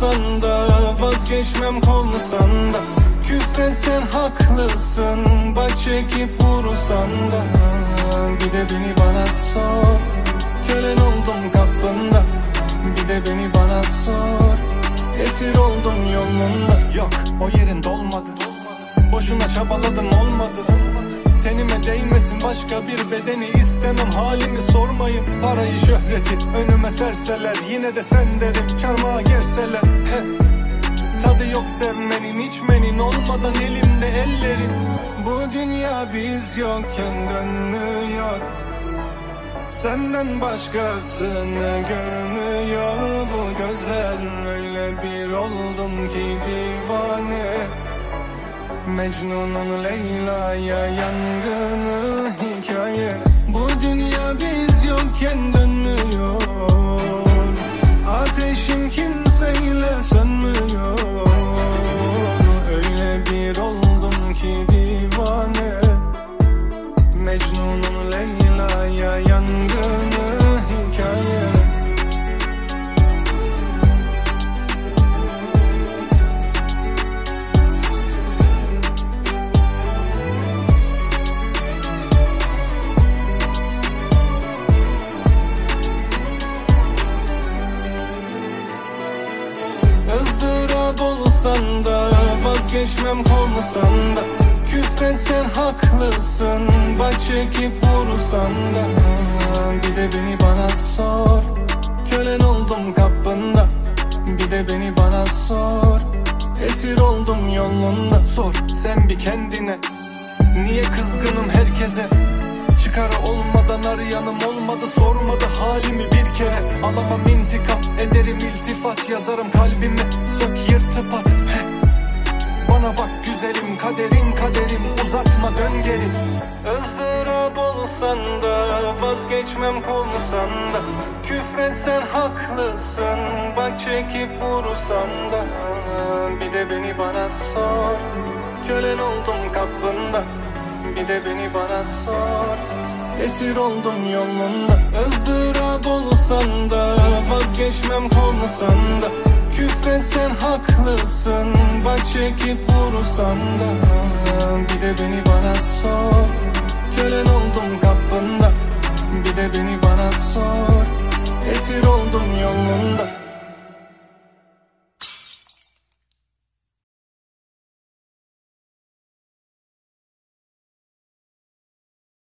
olsan da, vazgeçmem kovsan da, küfretsen haklısın, bak çekip vursan da. Bir de beni bana sor, kölen oldum kapında. Bir de beni bana sor, esir oldum yolunda. Yok, o yerin dolmadı, boşuna çabaladım olmadı. Tenime değmesin başka bir bedeni, istemem halimi sormayın. Parayı şöhreti önüme serseler, yine de sen derim. Çarmıha gerseler, tadı yok sevmenin içmenin, olmadan elimde ellerin. Bu dünya biz yokken dönmüyor, senden başkasını görmüyor. Bu gözler öyle bir oldum ki divane, Mecnun'un Leyla'ya yangını hikaye. Bu dünya biz yokken dönmüyor, ateşim kimseyle sönmüyor. Öyle bir oldum ki divane, Mecnun'un Leyla'ya yangını hikaye. ızdırap olsan da, vazgeçmem kovsan da, küfretsen haklısın, bak çekip vursan da. Bir de beni bana sor, kölen oldum kapında. Bir de beni bana sor, esir oldum yolunda. Sor sen bir kendine, niye kızgınım herkese? Çıkarı olmadan arayanım olmadı, sormadı halimi bir kere. Alamam intikam, ederim iltifat, yazarım kalbime, sök yırtıp at. Bana bak güzelim, kaderin kaderim, uzatma dön geri. ızdırap olsan da, vazgeçmem kovsan da, küfretsen haklısın, bak çekip vursan da. Bir de beni bana sor, kölen oldum kapında. Bir de beni bana sor, esir oldum yolunda. ızdırap olsan da, vazgeçmem kovsan da, küfretsen haklısın, bak çekip vursan da. Bir de beni bana sor, kölen oldum kapında. Bir de beni bana sor, esir oldum yolunda.